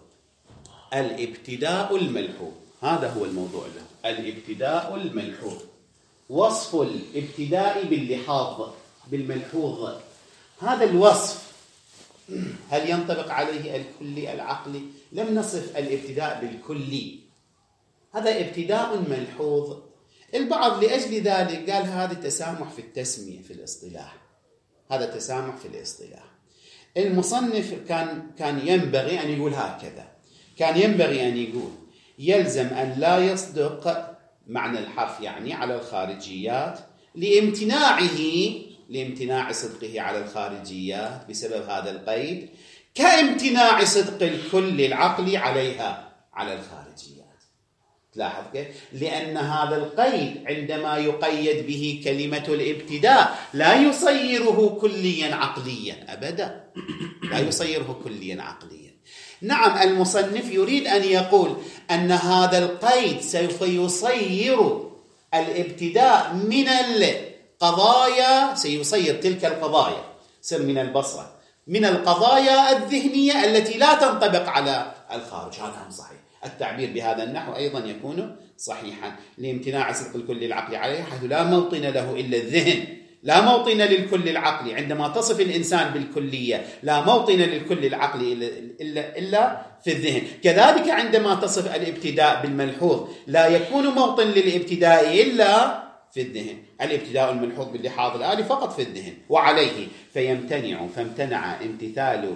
الابتداء الملحوظ، هذا هو الموضوع له، الابتداء الملحوظ. وصف الابتداء باللحاظ بالملحوظ، هذا الوصف هل ينطبق عليه الكلي العقلي؟ لم نصف الابتداء بالكلي، هذا ابتداء ملحوظ. البعض لأجل ذلك قال هذا تسامح في التسمية في الاصطلاح، هذا تسامح في الاصطلاح. المصنف كان كان ينبغي أن يقول هكذا، كان ينبغي أن يقول يلزم أن لا يصدق معنى الحرف يعني على الخارجيات لامتناعه، لامتناع صدقه على الخارجيات بسبب هذا القيد، كامتناع صدق الكل العقلي عليها على الخارجيات. تلاحظ كيف؟ لأن هذا القيد عندما يقيد به كلمة الابتداء لا يصيره كليا عقليا أبدا، لا يصيره كليا عقليا. نعم، المصنف يريد أن يقول أن هذا القيد سوف يصير الابتداء من القضايا، سيصير تلك القضايا سر من البصرة من القضايا الذهنية التي لا تنطبق على الخارج. هذا هم صحيح. التعبير بهذا النحو أيضا يكون صحيحا لامتناع صدق الكل العقلي عليه، حيث لا موطن له إلا الذهن، لا موطن للكل العقلي. عندما تصف الإنسان بالكلية لا موطن للكل العقلي إلا, إلا, إلا في الذهن. كذلك عندما تصف الابتداء بالملحوظ لا يكون موطن للابتداء إلا في الذهن. الابتداء الملحوظ باللحاظ الآلي فقط في الذهن. وعليه فيمتنع فامتنع امتثال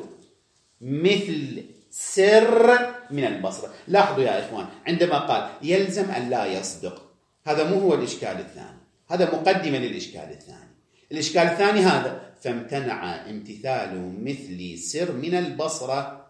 مثل سر من البصرة. لاحظوا يا إخوان، عندما قال يلزم أن لا يصدق، هذا مو هو الإشكال الثاني، هذا مقدمة للإشكال الثاني. الإشكال الثاني هذا فامتنع امتثال مثل سر من البصرة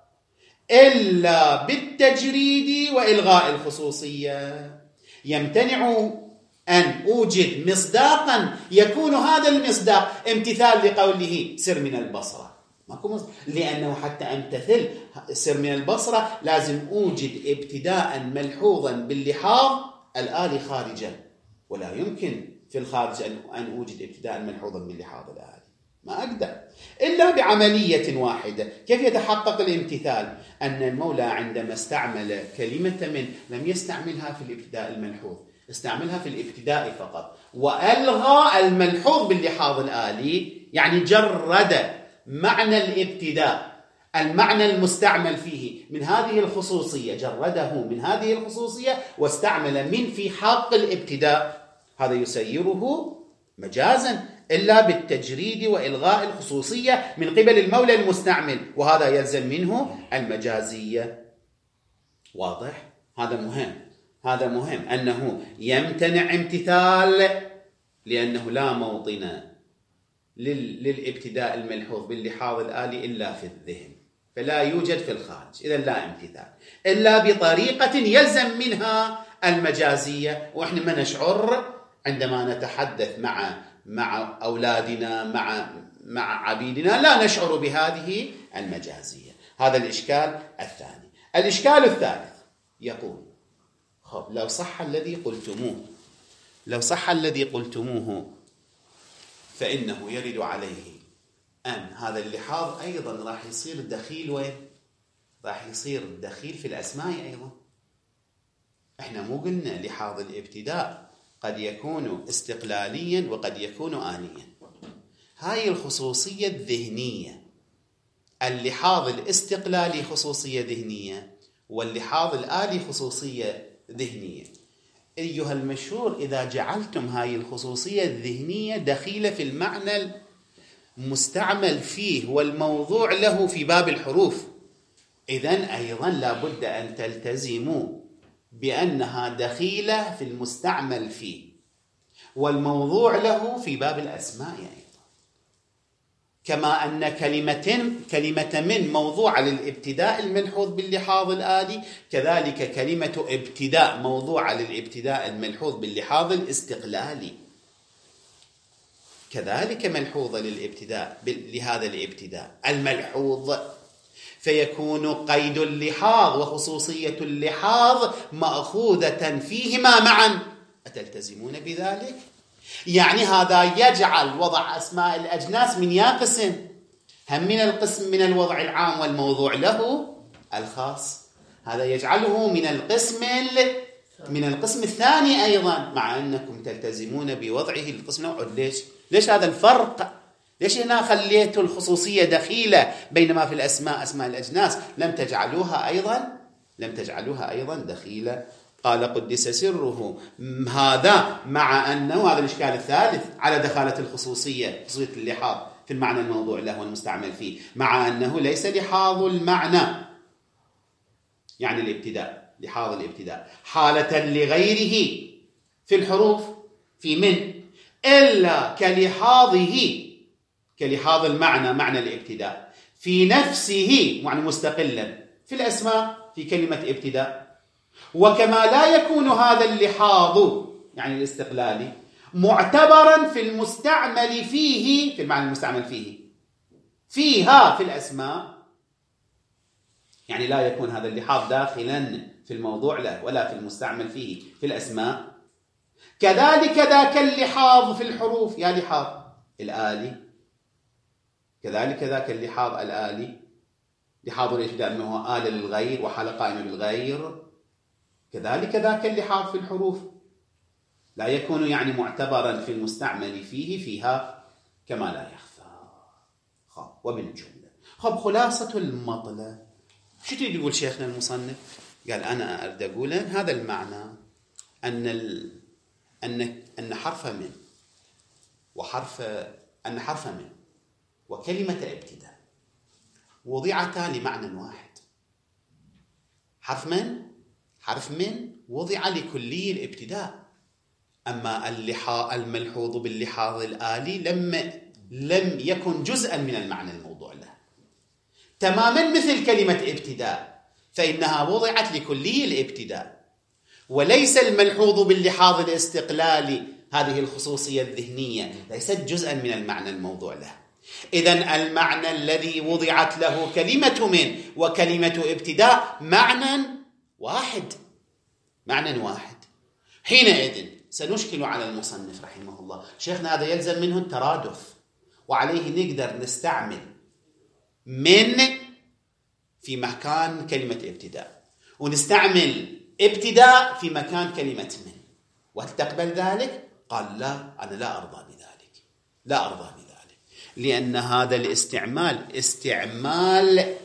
إلا بالتجريد وإلغاء الخصوصية. يمتنع أن أوجد مصداقا يكون هذا المصداق امتثال لقوله سر من البصرة، لأنه حتى أمتثل سر من البصرة لازم أوجد ابتداء ملحوظا باللحاظ الآلي خارجا، ولا يمكن في الخارج أن أوجد ابتداء ملحوظا باللحاظ الآلي، ما أقدر إلا بعملية واحدة. كيف يتحقق الامتثال؟ أن المولى عندما استعمل كلمة من لم يستعملها في الابتداء الملحوظ، استعملها في الابتداء فقط، وألغى الملحوظ باللحاظ الآلي، يعني جرد معنى الابتداء، المعنى المستعمل فيه من هذه الخصوصية، جرده من هذه الخصوصية واستعمل من في حق الابتداء. هذا يسيره مجازا إلا بالتجريد وإلغاء الخصوصية من قبل المولى المستعمل، وهذا يلزم منه المجازية. واضح؟ هذا مهم، هذا مهم أنه يمتنع امتثال لأنه لا موطن للابتداء الملحوظ باللحاظ الآلي إلا في الذهن، فلا يوجد في الخارج، إذا لا امتثال إلا بطريقة يلزم منها المجازية. وإحنا ما نشعر عندما نتحدث مع مع أولادنا مع مع عبيدنا لا نشعر بهذه المجازية. هذا الإشكال الثاني. الإشكال الثالث يقول خب لو صح الذي قلتموه لو صح الذي قلتموه فإنه يرد عليه أن هذا اللحاظ أيضا راح يصير دخيل وين؟ راح يصير دخيل في الأسماء أيضا. إحنا مو قلنا لحاظ الابتداء قد يكون استقلاليا وقد يكون آنيا. هاي الخصوصية الذهنية، اللحاظ الاستقلالي خصوصية ذهنية واللحاظ الآلي خصوصية ذهنية. أيها المشهور، إذا جعلتم هاي الخصوصية الذهنية دخيلة في المعنى المستعمل فيه والموضوع له في باب الحروف، إذن أيضا لابد أن تلتزموا بأنها دخيلة في المستعمل فيه والموضوع له في باب الأسماء أيضا. كما أن كلمة كلمة من موضوع للابتداء الملحوظ باللحاظ الآلي، كذلك كلمة ابتداء موضوع للابتداء الملحوظ باللحاظ الاستقلالي، كذلك ملحوظة للابتداء لهذا الابتداء الملحوظ، فيكون قيد اللحاظ وخصوصية اللحاظ مأخوذة فيهما معا. أتلتزمون بذلك؟ يعني هذا يجعل وضع أسماء الأجناس من يا قسم، هم من القسم من الوضع العام والموضوع له الخاص، هذا يجعله من القسم من القسم الثاني أيضا، مع أنكم تلتزمون بوضعه القسم الأول. ليش؟ ليش هذا الفرق؟ ليش هنا خليتوا الخصوصية دخيلة بينما في الأسماء أسماء الأجناس لم تجعلوها أيضا لم تجعلوها أيضا دخيلة؟ قال قدس سره هذا مع أنه هذا الإشكال الثالث على دخالة الخصوصية، خصوصية اللحاظ في المعنى الموضوع له والمستعمل فيه، مع أنه ليس لحاظ المعنى يعني الابتداء، لحاظ الابتداء حالة لغيره في الحروف في من إلا كلحاظه كلحاظ المعنى معنى الابتداء في نفسه معنى مستقلا في الأسماء في كلمة ابتداء، وكما لا يكون هذا اللحاظ يعني الاستقلالي معتبرا في المستعمل فيه في المعنى المستعمل فيه فيها في الأسماء، يعني لا يكون هذا اللحاظ داخلا في الموضوع له ولا في المستعمل فيه في الأسماء، كذلك ذاك اللحاظ في الحروف يا لحاظ الآلي، كذلك ذاك اللحاظ الآلي لحاظ الابتداء أنه آل للغير وحال قائمة بالغير، كذلك ذاك اللحاظ في الحروف لا يكون يعني معتبرا في المستعمل فيه فيها كما لا يخفى. خب وبالجملة خب خلاصة المطلب شو تريد يقول شيخنا المصنف؟ قال أنا أريد أقول هذا المعنى أن ال... أن أن حرف من وحرف أن حرف من وكلمة ابتداء وضعتا لمعنى واحد. حرف من حرف من وضع لكلي الابتداء، أما اللحاظ الملحوظ باللحاظ الآلي لم لم يكن جزءا من المعنى الموضوع له، تماما مثل كلمة ابتداء فإنها وضعت لكلي الابتداء، وليس الملحوظ باللحاظ الاستقلالي هذه الخصوصية الذهنية ليست جزءا من المعنى الموضوع له. إذن المعنى الذي وضعت له كلمة من وكلمة ابتداء معنى واحد معنى واحد. حينئذ سنشكل على المصنف رحمه الله، شيخنا هذا يلزم منه الترادف، وعليه نقدر نستعمل من في مكان كلمة ابتداء ونستعمل ابتداء في مكان كلمة من، وهل تقبل ذلك؟ قال لا، أنا لا أرضى بذلك، لا أرضى بذلك، لأن هذا الاستعمال استعمال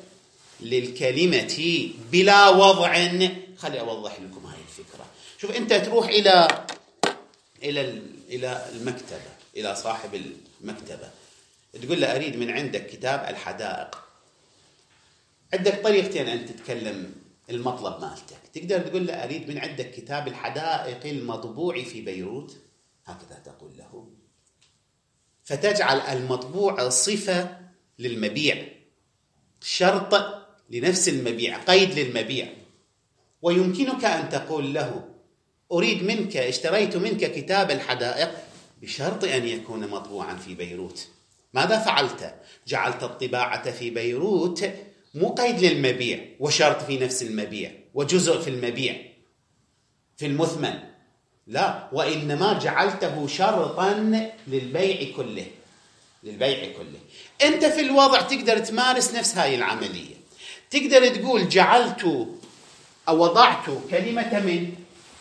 للكلمة بلا وضع. خلي أوضح لكم هاي الفكرة. شوف أنت تروح إلى إلى إلى المكتبة، إلى صاحب المكتبة، تقول له أريد من عندك كتاب الحدائق. عندك طريقتين أن تتكلم المطلب مالتك، تقدر تقول له أريد من عندك كتاب الحدائق المطبوع في بيروت، هكذا تقول له، فتجعل المطبوع صفة للمبيع، شرط لنفس المبيع، قيد للمبيع. ويمكنك أن تقول له أريد منك، اشتريت منك كتاب الحدائق بشرط أن يكون مطبوعا في بيروت. ماذا فعلت؟ جعلت الطباعة في بيروت مو قيد للمبيع وشرط في نفس المبيع وجزء في المبيع في المثمن، لا، وإنما جعلته شرطا للبيع كله للبيع كله. أنت في الوضع تقدر تمارس نفس هاي العملية، تقدر تقول جعلت أو وضعت كلمة من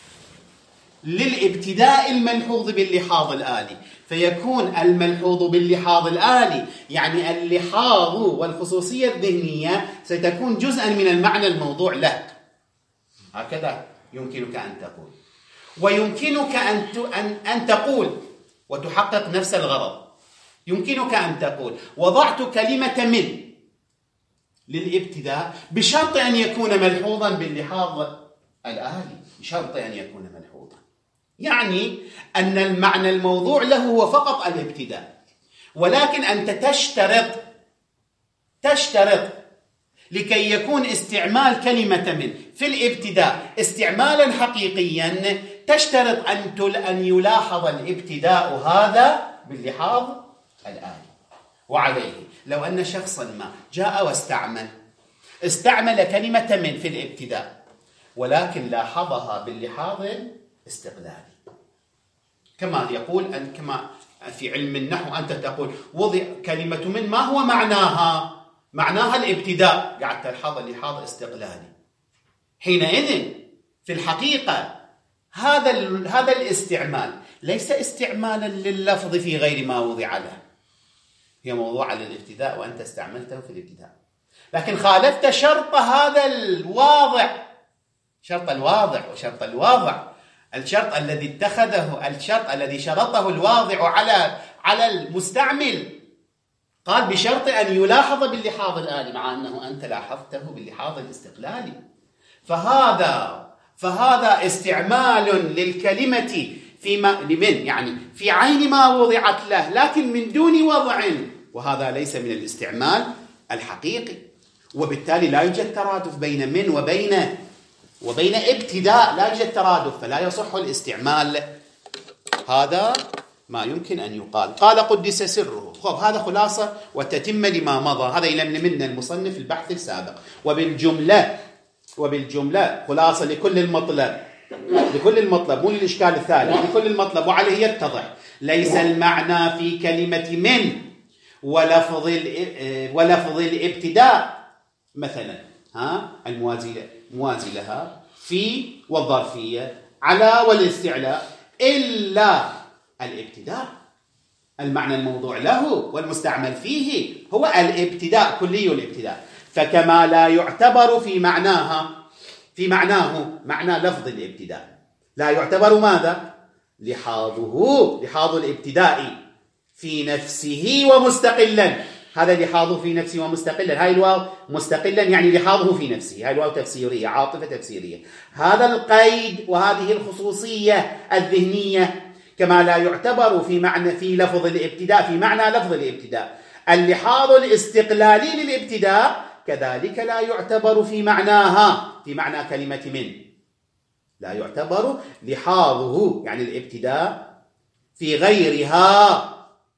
للابتداء الملحوظ باللحاظ الآلي، فيكون الملحوظ باللحاظ الآلي يعني اللحاظ والخصوصية الذهنية ستكون جزءا من المعنى الموضوع له. هكذا يمكنك أن تقول، ويمكنك أن أن تقول وتحقق نفس الغرض. يمكنك أن تقول وضعت كلمة من للابتداء بشرط أن يكون ملحوظا باللحاظ الآلي، بشرط أن يكون ملحوظا، يعني أن المعنى الموضوع له هو فقط الابتداء، ولكن أنت تشترط تشترط لكي يكون استعمال كلمة من في الابتداء استعمالا حقيقيا، تشترط أن أن يلاحظ الابتداء هذا باللحاظ الآلي. وعليه لو أن شخصا ما جاء واستعمل استعمل كلمة من في الابتداء ولكن لاحظها باللحاظ الاستقلالي، كما يقول أن كما في علم النحو أنت تقول وضع كلمة من، ما هو معناها؟ معناها الابتداء، قاعد تلحظ اللحاظ استقلالي. حينئذ في الحقيقة هذا هذا الاستعمال ليس استعمالا لللفظ في غير ما وضع له، هي موضوع للابتداء وأنت استعملته في الابتداء، لكن خالفت شرط هذا الواضع، شرط الواضع وشرط الواضع، الشرط الذي اتخذه الشرط الذي شرطه الواضع على على المستعمل، قال بشرط أن يلاحظ باللحاظ الآلي، مع أنه أنت لاحظته باللحاظ الاستقلالي. فهذا فهذا استعمال للكلمة فيما لمن يعني في عين ما وضعت له، لكن من دون وضع، وهذا ليس من الاستعمال الحقيقي، وبالتالي لا يوجد ترادف بين من وبين وبين ابتداء، لا يوجد ترادف، فلا يصح الاستعمال. هذا ما يمكن أن يقال. قال قدس سره. خب هذا خلاصة وتتمة لما مضى، هذا يلم منا المصنف البحث السابق. وبالجملة وبالجملة خلاصة لكل المطلب، لكل المطلب مو للإشكال الثالث، لكل المطلب وعليه يتضح. ليس المعنى في كلمة من ولفظ ولفظ الابتداء مثلا ها الموازي موازي لها في والظرفية على والاستعلاء إلا الابتداء. المعنى الموضوع له والمستعمل فيه هو الابتداء، كلي الابتداء. فكما لا يعتبر في معناها في معناه معنى لفظ الابتداء لا يعتبر ماذا؟ لحاظه، لحاظ الابتداء في نفسه ومستقلا. هذا لحاظه في نفسه ومستقلا، هاي الواو مستقلا يعني لحاظه في نفسه، هاي الواو تفسيرية، عاطفة تفسيرية. هذا القيد وهذه الخصوصية الذهنية كما لا يعتبر في معنى في لفظ الابتداء في معنى لفظ الابتداء اللحاظ الاستقلالي للابتداء، كذلك لا يعتبر في معناها في معنى كلمة من. لا يعتبر لحاظه يعني الابتداء في غيرها.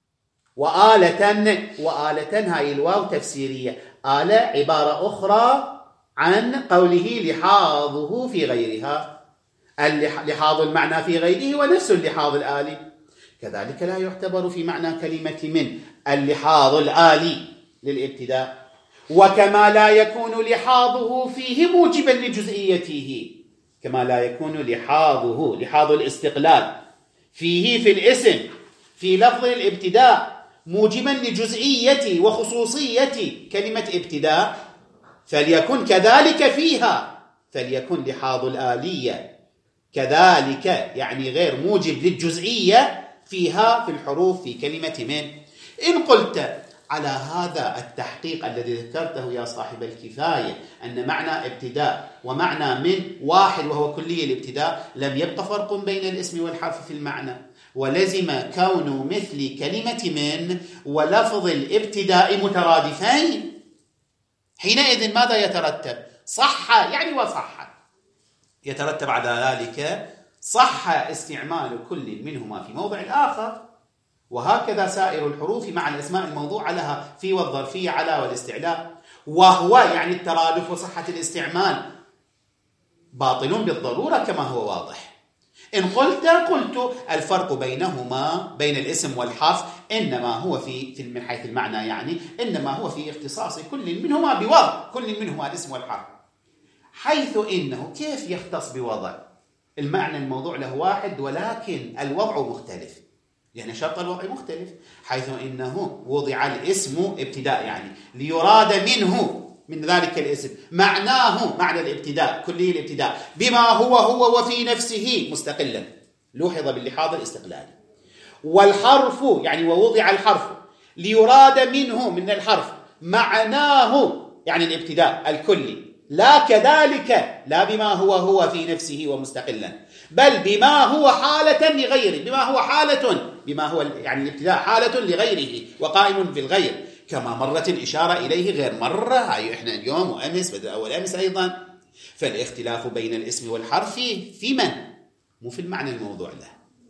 وآلة وآلة هاي الواو تفسيرية، آلة عبارة أخرى عن قوله لحاظه في غيرها. اللحاظ المعنى في غيره ونفس اللحاظ الآلي. كذلك لا يعتبر في معنى كلمة من اللحاظ الآلي للابتداء. وكما لا يكون لحاظه فيه موجبا لجزئيته، كما لا يكون لحاظه لحاظ الاستقلال فيه في الاسم في لفظ الابتداء موجبا لجزئية وخصوصية كلمة ابتداء، فليكن كذلك فيها، فليكن لحاظ الآلية كذلك يعني غير موجب للجزئية فيها في الحروف في كلمة من. إن قلت على هذا التحقيق الذي ذكرته يا صاحب الكفاية أن معنى ابتداء ومعنى من واحد وهو كلية الابتداء، لم يبقى فرق بين الاسم والحرف في المعنى، ولزم كون مثل كلمة من ولفظ الابتداء مترادفين. حينئذ ماذا يترتب؟ صح يعني وصح، يترتب على ذلك صح استعمال كل منهما في موضع آخر، وهكذا سائر الحروف مع الأسماء الموضوعة لها في والظرفية على والاستعلاء. وهو يعني الترادف وصحة الاستعمال باطل بالضرورة كما هو واضح. إن قلت قلت الفرق بينهما بين الاسم والحرف إنما هو في, في من حيث المعنى، يعني إنما هو في اختصاص كل منهما بوضع كل منهما الاسم والحرف، حيث إنه كيف يختص بوضع؟ المعنى الموضوع له واحد ولكن الوضع مختلف، يعني شرط الوضع مختلف، حيث إنه وضع الاسم ابتداء يعني ليراد منه من ذلك الاسم معناه معنى الابتداء كلي الابتداء بما هو هو وفي نفسه مستقلا، لوحظ باللحاظ الاستقلالي. والحرف يعني ووضع الحرف ليراد منه من الحرف معناه يعني الابتداء الكلي، لا كذلك لا بما هو هو في نفسه ومستقلا، بل بما هو حالة لغيره، بما هو حالة بما هو يعني الابتداء حالة لغيره وقائم بالغير، كما مرت الإشارة إليه غير مرة، هاي إحنا اليوم وأمس بدأ أول أمس أيضا. فالاختلاف بين الاسم والحرف في من؟ مو في المعنى الموضوع له،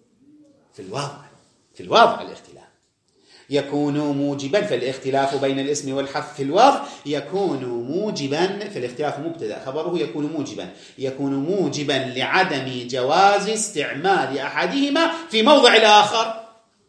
في الواضع، في الواضع الاختلاف يكون موجبا. فالاختلاف بين الاسم والحرف في الواضع يكون موجبا، فالاختلاف مبتدأ خبره يكون موجبا، يكون موجبا لعدم جواز استعمال أحدهما في موضع الآخر.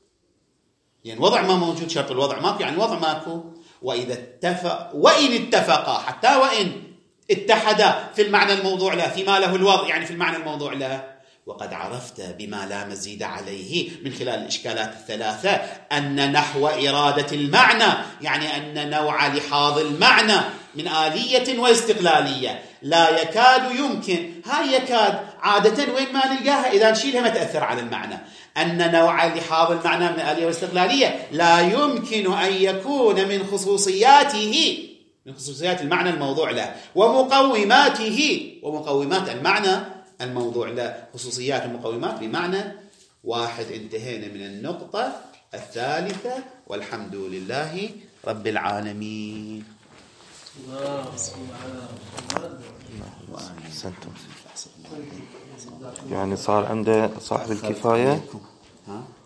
يعني وضع ما موجود شرط الوضع ماكو، يعني وضع ماكو. وإذا اتفق وإن اتفقا حتى وإن اتحدا في المعنى الموضوع له فيما له الوضع يعني في المعنى الموضوع له. وقد عرفت بما لا مزيد عليه من خلال الإشكالات الثلاثة أن نحو إرادة المعنى يعني أن نوع لحاظ المعنى من آلية واستقلالية لا يكاد يمكن، هاي يكاد عادة وين ما نلقاها إذا نشيلها ما تأثر على المعنى، أن نوع لحاظ المعنى من آلية واستقلالية لا يمكن أن يكون من خصوصياته من خصوصيات المعنى الموضوع له ومقوماته ومقومات المعنى الموضوع له، خصوصيات ومقومات بمعنى واحد. انتهينا من النقطة الثالثة والحمد لله رب العالمين. يعني صار عنده صاحب الكفاية. ها